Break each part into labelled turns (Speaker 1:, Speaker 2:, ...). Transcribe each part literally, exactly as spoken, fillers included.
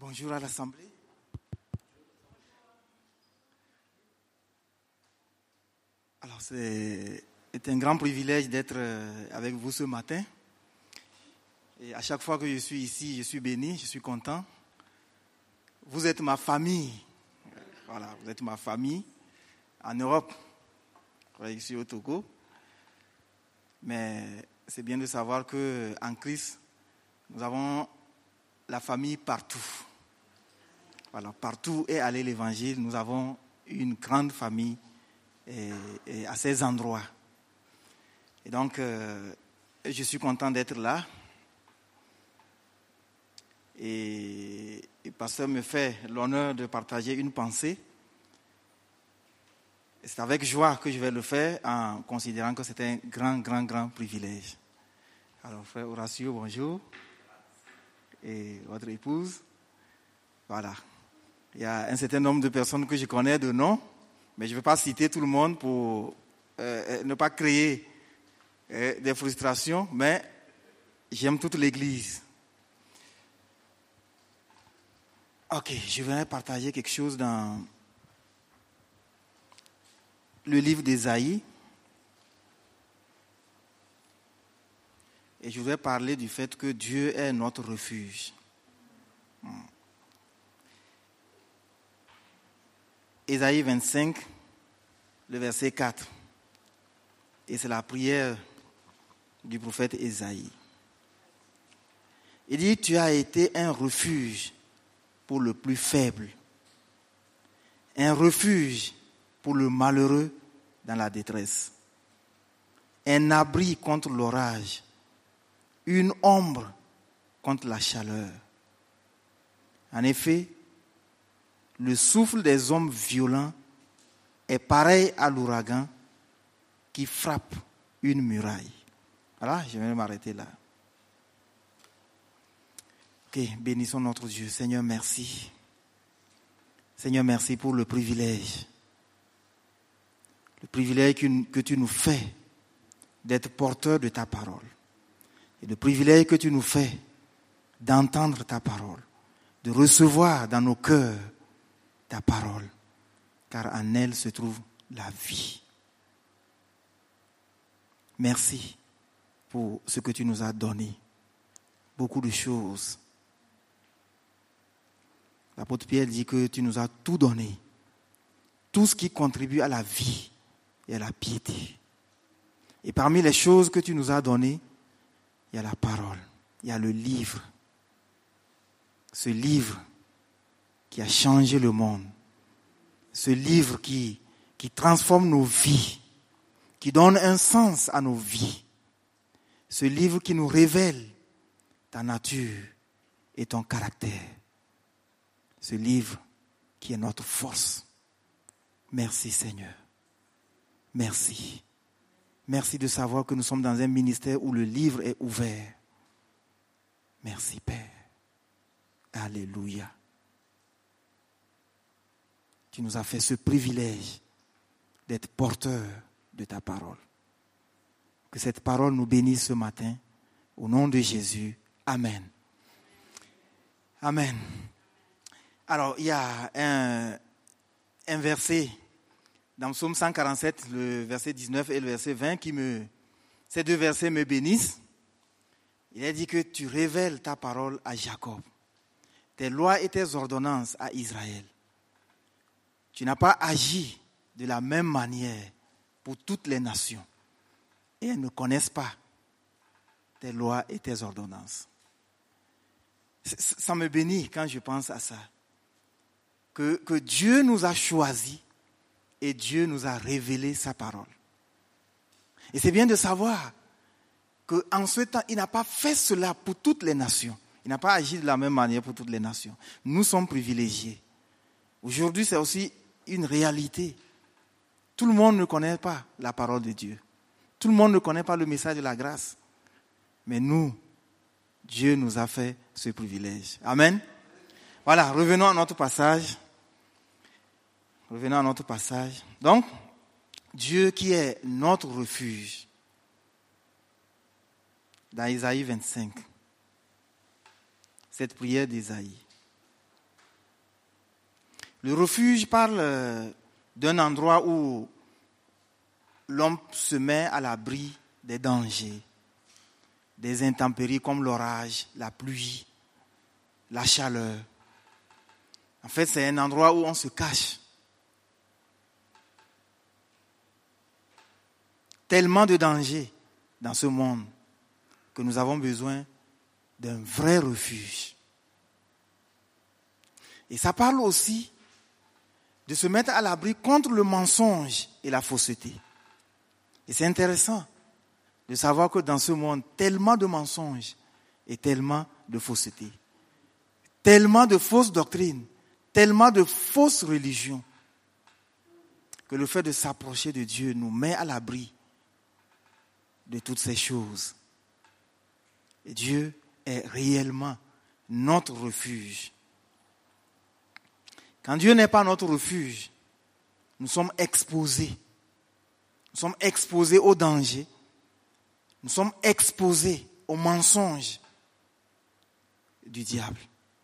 Speaker 1: Bonjour à l'Assemblée. Alors, c'est un grand privilège d'être avec vous ce matin. Et à chaque fois que je suis ici, je suis béni, je suis content. Vous êtes ma famille. Voilà, vous êtes ma famille en Europe. Je suis au Togo. Mais c'est bien de savoir qu'en Christ, nous avons la famille partout. Voilà, partout est allé l'évangile, nous avons une grande famille et, et à ces endroits. Et donc, euh, je suis content d'être là. Et le pasteur me fait l'honneur de partager une pensée. Et c'est avec joie que je vais le faire en considérant que c'est un grand, grand, grand privilège. Alors, frère Horacio, bonjour. Et votre épouse. Voilà. Il y a un certain nombre de personnes que je connais de nom, mais je ne vais pas citer tout le monde pour euh, ne pas créer euh, des frustrations, mais j'aime toute l'Église. Ok, je vais partager quelque chose dans le livre d'Ésaïe. Et je vais parler du fait que Dieu est notre refuge. Hmm. Ésaïe vingt-cinq, le verset quatre. Et c'est la prière du prophète Ésaïe. Il dit, tu as été un refuge pour le plus faible, un refuge pour le malheureux dans la détresse, un abri contre l'orage, une ombre contre la chaleur. En effet, le souffle des hommes violents est pareil à l'ouragan qui frappe une muraille. Voilà, je vais m'arrêter là. Ok, bénissons notre Dieu. Seigneur, merci. Seigneur, merci pour le privilège. Le privilège que tu nous fais d'être porteur de ta parole. Et le privilège que tu nous fais d'entendre ta parole, de recevoir dans nos cœurs ta parole, car en elle se trouve la vie. Merci pour ce que tu nous as donné. Beaucoup de choses. L'apôtre Pierre dit que tu nous as tout donné. Tout ce qui contribue à la vie et à la piété. Et parmi les choses que tu nous as données, il y a la parole, il y a le livre. Ce livre qui a changé le monde. Ce livre qui, qui transforme nos vies, qui donne un sens à nos vies. Ce livre qui nous révèle ta nature et ton caractère. Ce livre qui est notre force. Merci Seigneur. Merci. Merci de savoir que nous sommes dans un ministère où le livre est ouvert. Merci Père. Alléluia. Tu nous as fait ce privilège d'être porteur de ta parole. Que cette parole nous bénisse ce matin. Au nom de Jésus. Amen. Amen. Alors, il y a un, un verset dans Psaume cent quarante-sept, le verset dix-neuf et le verset vingt, qui me, ces deux versets me bénissent. Il est dit que tu révèles ta parole à Jacob, tes lois et tes ordonnances à Israël. Tu n'as pas agi de la même manière pour toutes les nations. Et elles ne connaissent pas tes lois et tes ordonnances. Ça me bénit quand je pense à ça. Que, que Dieu nous a choisis et Dieu nous a révélé sa parole. Et c'est bien de savoir qu'en ce temps, il n'a pas fait cela pour toutes les nations. Il n'a pas agi de la même manière pour toutes les nations. Nous sommes privilégiés. Aujourd'hui, c'est aussi une réalité. Tout le monde ne connaît pas la parole de Dieu. Tout le monde ne connaît pas le message de la grâce. Mais nous, Dieu nous a fait ce privilège. Amen. Voilà, revenons à notre passage. Revenons à notre passage. Donc, Dieu qui est notre refuge. Dans Ésaïe vingt-cinq. Cette prière d'Ésaïe. Le refuge parle d'un endroit où l'homme se met à l'abri des dangers, des intempéries comme l'orage, la pluie, la chaleur. En fait, c'est un endroit où on se cache. Tellement de dangers dans ce monde que nous avons besoin d'un vrai refuge. Et ça parle aussi de se mettre à l'abri contre le mensonge et la fausseté. Et c'est intéressant de savoir que dans ce monde, tellement de mensonges et tellement de fausseté, tellement de fausses doctrines, tellement de fausses religions, que le fait de s'approcher de Dieu nous met à l'abri de toutes ces choses. Et Dieu est réellement notre refuge. Quand Dieu n'est pas notre refuge, nous sommes exposés. Nous sommes exposés aux dangers. Nous sommes exposés aux mensonges du diable.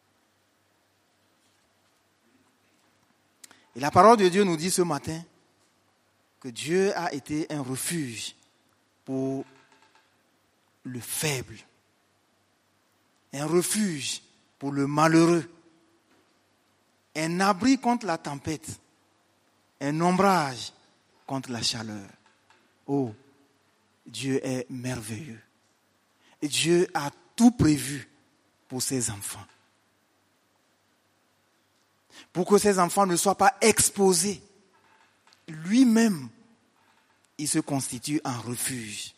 Speaker 1: Et la parole de Dieu nous dit ce matin que Dieu a été un refuge pour le faible, un refuge pour le malheureux, un abri contre la tempête, un ombrage contre la chaleur. Oh, Dieu est merveilleux. Et Dieu a tout prévu pour ses enfants. Pour que ses enfants ne soient pas exposés, lui-même, il se constitue un refuge.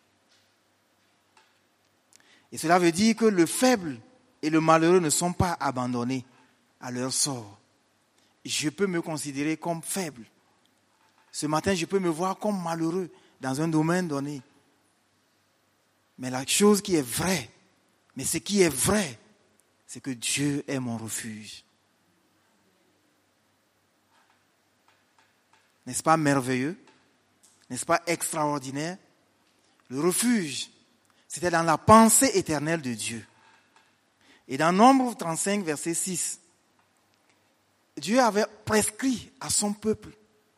Speaker 1: Et cela veut dire que le faible et le malheureux ne sont pas abandonnés à leur sort. Je peux me considérer comme faible. Ce matin, je peux me voir comme malheureux dans un domaine donné. Mais la chose qui est vraie, mais ce qui est vrai, c'est que Dieu est mon refuge. N'est-ce pas merveilleux? N'est-ce pas extraordinaire? Le refuge, c'était dans la pensée éternelle de Dieu. Et dans Nombre trente-cinq, verset six, Dieu avait prescrit à son peuple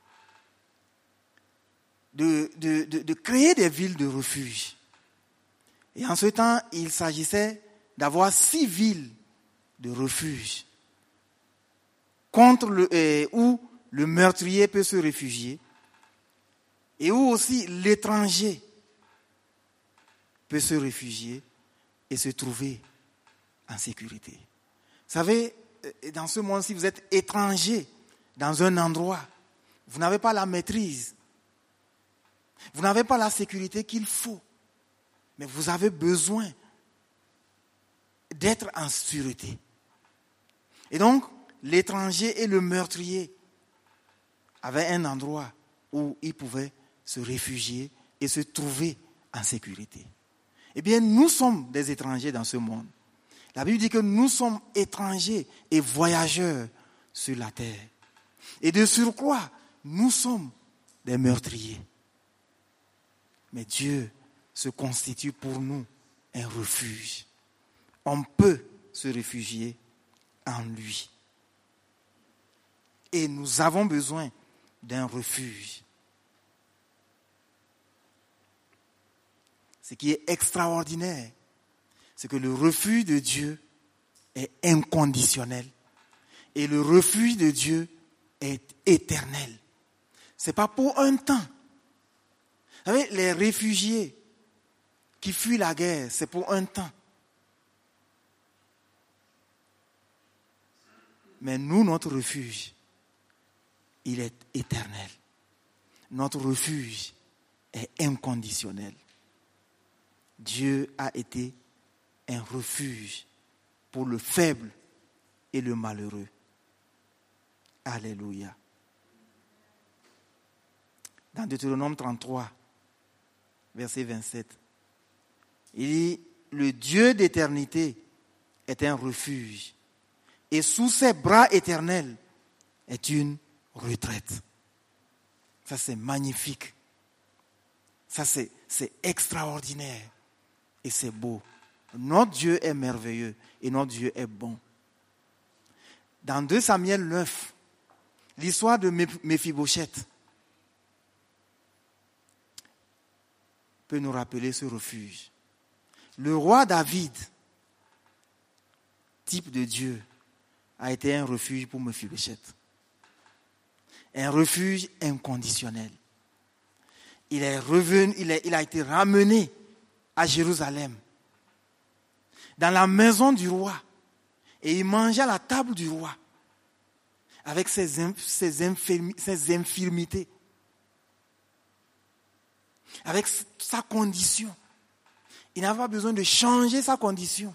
Speaker 1: de, de, de, de créer des villes de refuge. Et en ce temps, il s'agissait d'avoir six villes de refuge contre le, euh, où le meurtrier peut se réfugier et où aussi l'étranger peut se réfugier et se trouver en sécurité. Vous savez, dans ce monde, si vous êtes étranger dans un endroit, vous n'avez pas la maîtrise, vous n'avez pas la sécurité qu'il faut, mais vous avez besoin d'être en sécurité. Et donc, l'étranger et le meurtrier avaient un endroit où ils pouvaient se réfugier et se trouver en sécurité. Eh bien, nous sommes des étrangers dans ce monde. La Bible dit que nous sommes étrangers et voyageurs sur la terre. Et de surcroît, nous sommes des meurtriers. Mais Dieu se constitue pour nous un refuge. On peut se réfugier en lui. Et nous avons besoin d'un refuge. Ce qui est extraordinaire, c'est que le refuge de Dieu est inconditionnel. Et le refuge de Dieu est éternel. Ce n'est pas pour un temps. Vous savez, les réfugiés qui fuient la guerre, c'est pour un temps. Mais nous, notre refuge, il est éternel. Notre refuge est inconditionnel. Dieu a été un refuge pour le faible et le malheureux. Alléluia. Dans Deutéronome trente-trois, verset vingt-sept, il dit, le Dieu d'éternité est un refuge et sous ses bras éternels est une retraite. Ça, c'est magnifique. Ça, c'est, c'est extraordinaire. Et c'est beau. Notre Dieu est merveilleux et notre Dieu est bon. Dans deux Samuel neuf, L'histoire de Méphibosheth peut nous rappeler ce refuge. Le roi David, type de Dieu, a été un refuge pour Méphibosheth. Un refuge inconditionnel. Il est revenu, il, est, il a été ramené à Jérusalem, dans la maison du roi, et il mangeait à la table du roi, avec ses, ses, infirmi, ses infirmités, avec sa condition. Il n'avait pas besoin de changer sa condition.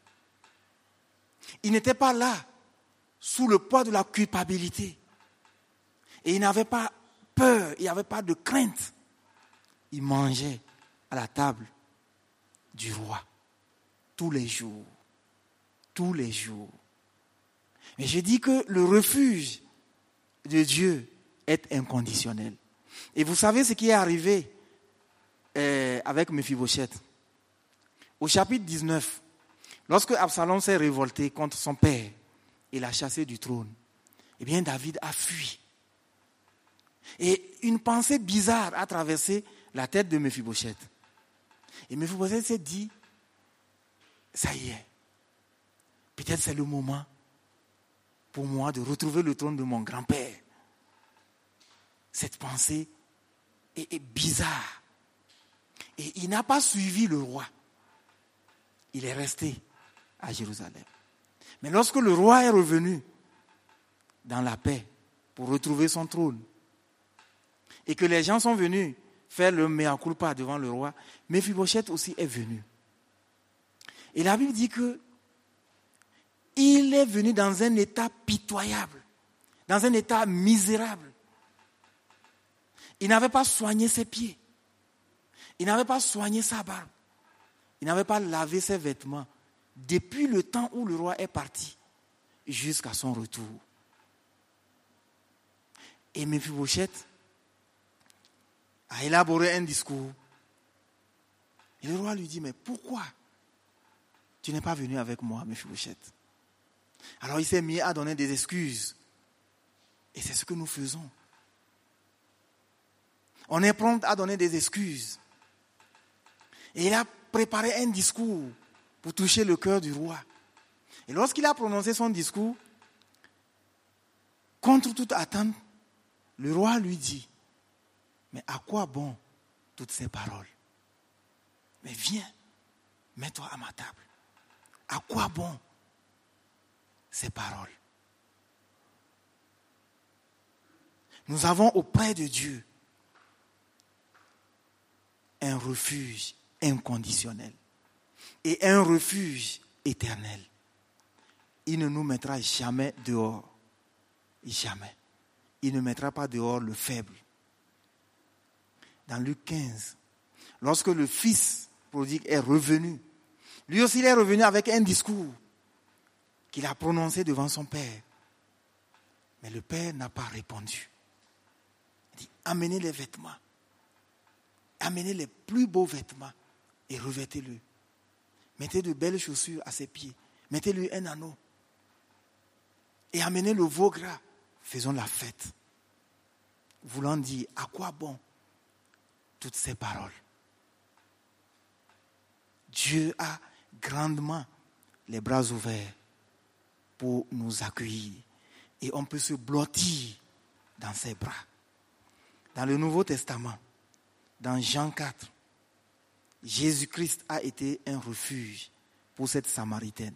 Speaker 1: Il n'était pas là sous le poids de la culpabilité. Et il n'avait pas peur, il n'avait pas de crainte. Il mangeait à la table du roi tous les jours. Tous les jours. Mais je dis que le refuge de Dieu est inconditionnel. Et vous savez ce qui est arrivé euh, avec Méphibosheth. Au chapitre dix-neuf, lorsque Absalom s'est révolté contre son père et l'a chassé du trône, eh bien David a fui. Et une pensée bizarre a traversé la tête de Méphibosheth. Et Méphibosheth s'est dit, ça y est, peut-être c'est le moment pour moi de retrouver le trône de mon grand-père. Cette pensée est, est bizarre. Et il n'a pas suivi le roi. Il est resté à Jérusalem. Mais lorsque le roi est revenu dans la paix pour retrouver son trône, et que les gens sont venus faire le mea culpa devant le roi, Méphibosheth aussi est venu. Et la Bible dit que il est venu dans un état pitoyable, dans un état misérable. Il n'avait pas soigné ses pieds. Il n'avait pas soigné sa barbe. Il n'avait pas lavé ses vêtements depuis le temps où le roi est parti jusqu'à son retour. Et Méphibosheth a élaboré un discours. Et le roi lui dit, mais pourquoi tu n'es pas venu avec moi, Méphibosheth? Alors il s'est mis à donner des excuses. Et c'est ce que nous faisons. On est prompt à donner des excuses. Et il a préparé un discours pour toucher le cœur du roi. Et lorsqu'il a prononcé son discours, contre toute attente, le roi lui dit, mais à quoi bon toutes ces paroles? Mais viens, mets-toi à ma table. À quoi bon ces paroles? Nous avons auprès de Dieu un refuge inconditionnel et un refuge éternel. Il ne nous mettra jamais dehors. Jamais. Il ne mettra pas dehors le faible. Dans Luc quinze, lorsque le fils prodigue est revenu, lui aussi il est revenu avec un discours qu'il a prononcé devant son père. Mais le père n'a pas répondu. Il dit, amenez les vêtements. Amenez les plus beaux vêtements et revêtez-le. Mettez de belles chaussures à ses pieds. Mettez-lui un anneau. Et amenez le veau gras. Faisons la fête. Voulant dire, à quoi bon toutes ces paroles? Dieu a grandement les bras ouverts pour nous accueillir. Et on peut se blottir dans ses bras. Dans le Nouveau Testament, dans Jean quatre, Jésus-Christ a été un refuge pour cette Samaritaine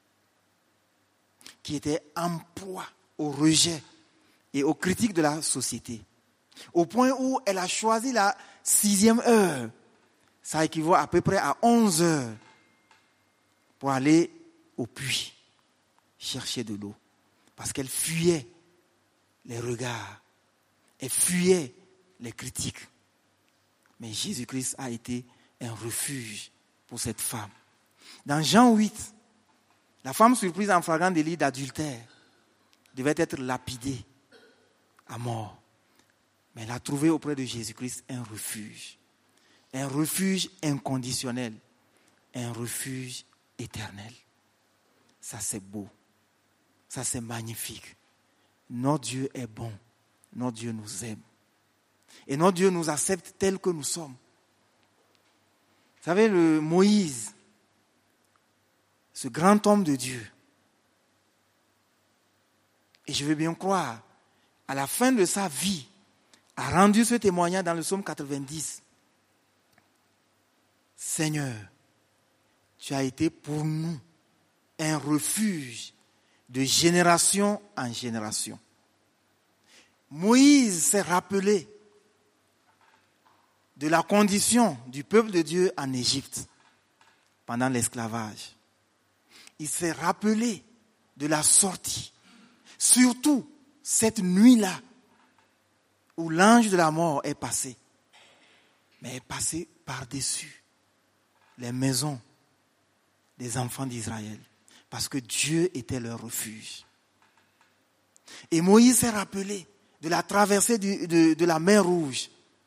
Speaker 1: qui était en proie au rejet et aux critiques de la société. Au point où elle a choisi la sixième heure. Ça équivaut à peu près à onze heures pour aller au puits chercher de l'eau. Parce qu'elle fuyait les regards. Elle fuyait les critiques. Mais Jésus-Christ a été un refuge pour cette femme. Dans Jean huit, la femme surprise en flagrant délit d'adultère devait être lapidée à mort. Mais elle a trouvé auprès de Jésus-Christ un refuge. Un refuge inconditionnel. Un refuge éternel. Ça c'est beau. Ça c'est magnifique. notre Dieu est bon. Notre Dieu nous aime. Et notre Dieu nous accepte tels que nous sommes. Vous savez, le Moïse, ce grand homme de Dieu, et je veux bien croire, à la fin de sa vie, a rendu ce témoignage dans le psaume quatre-vingt-dix. Seigneur, tu as été pour nous un refuge de génération en génération. Moïse s'est rappelé de la condition du peuple de Dieu en Égypte pendant l'esclavage. Il s'est rappelé de la sortie, surtout cette nuit-là où l'ange de la mort est passé, mais est passé par-dessus les maisons des enfants d'Israël, parce que Dieu était leur refuge. Et Moïse s'est rappelé de la traversée du, de, de la mer Rouge.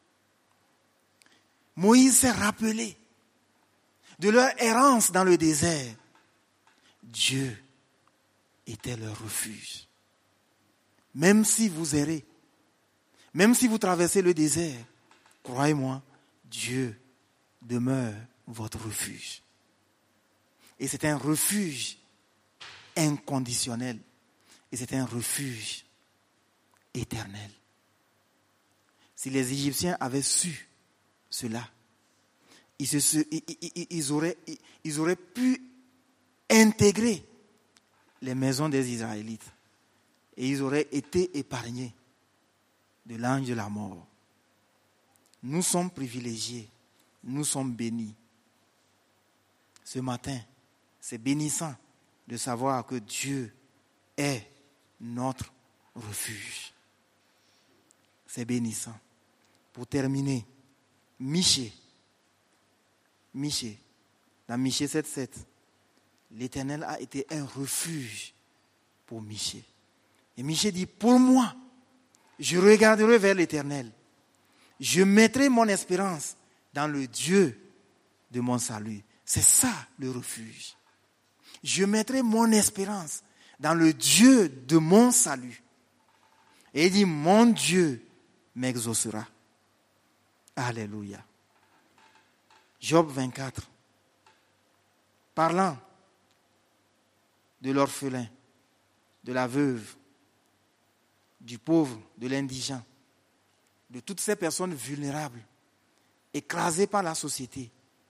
Speaker 1: Moïse s'est rappelé de leur errance dans le désert. Dieu était leur refuge. Même si vous errez, même si vous traversez le désert, croyez-moi, Dieu demeure votre refuge. Et c'est un refuge inconditionnel. Et c'est un refuge éternel. Si les Égyptiens avaient su cela, ils, se, ils, ils, ils, auraient, ils auraient pu intégrer les maisons des Israélites. Et ils auraient été épargnés de l'ange de la mort. Nous sommes privilégiés. Nous sommes bénis. Ce matin, c'est bénissant de savoir que Dieu est notre refuge. C'est bénissant. Pour terminer, Michée. Michée. Dans Michée sept sept, l'Éternel a été un refuge pour Michée. Et Michée dit, pour moi, je regarderai vers l'Éternel. Je mettrai mon espérance dans le Dieu de mon salut. C'est ça le refuge. Je mettrai mon espérance dans le Dieu de mon salut. Et il dit, mon Dieu m'exaucera. Alléluia. Job vingt-quatre. Parlant de l'orphelin, de la veuve, du pauvre, de l'indigent, de toutes ces personnes vulnérables, écrasées par la société.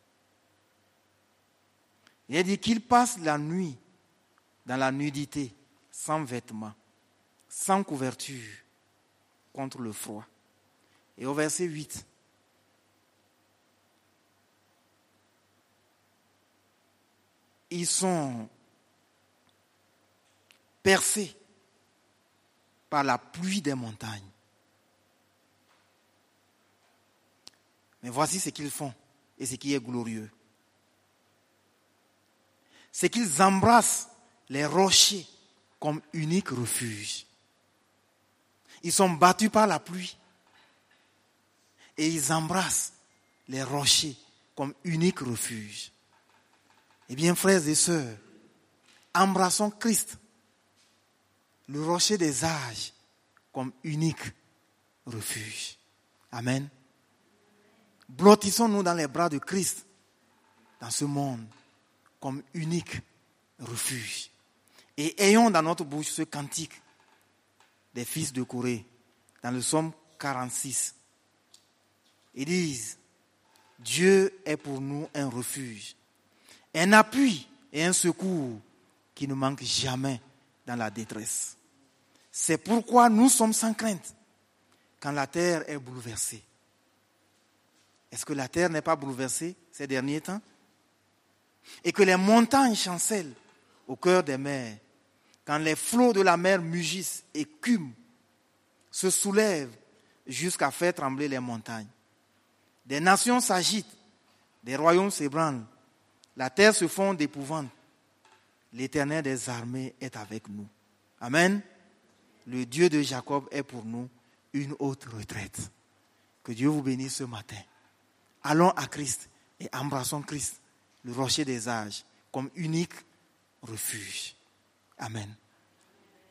Speaker 1: Il a dit qu'ils passent la nuit dans la nudité, sans vêtements, sans couverture, contre le froid. Et au verset huit, ils sont percés par la pluie des montagnes. Mais voici ce qu'ils font et ce qui est glorieux. C'est qu'ils embrassent les rochers comme unique refuge. Ils sont battus par la pluie et ils embrassent les rochers comme unique refuge. Eh bien, frères et sœurs, embrassons Christ, le rocher des âges, comme unique refuge. Amen. Blottissons-nous dans les bras de Christ, dans ce monde, comme unique refuge. Et ayons dans notre bouche ce cantique des fils de Corée, dans le psaume quarante-six. Ils disent, Dieu est pour nous un refuge, un appui et un secours qui ne manque jamais dans la détresse. C'est pourquoi nous sommes sans crainte quand la terre est bouleversée. Est-ce que la terre n'est pas bouleversée ces derniers temps? Et que les montagnes chancellent au cœur des mers, quand les flots de la mer mugissent, écument, se soulèvent jusqu'à faire trembler les montagnes. Des nations s'agitent, des royaumes s'ébranlent, la terre se fond d'épouvante. L'Éternel des armées est avec nous. Amen. Le Dieu de Jacob est pour nous une haute retraite. Que Dieu vous bénisse ce matin. Allons à Christ et embrassons Christ, le rocher des âges, comme unique refuge. Amen.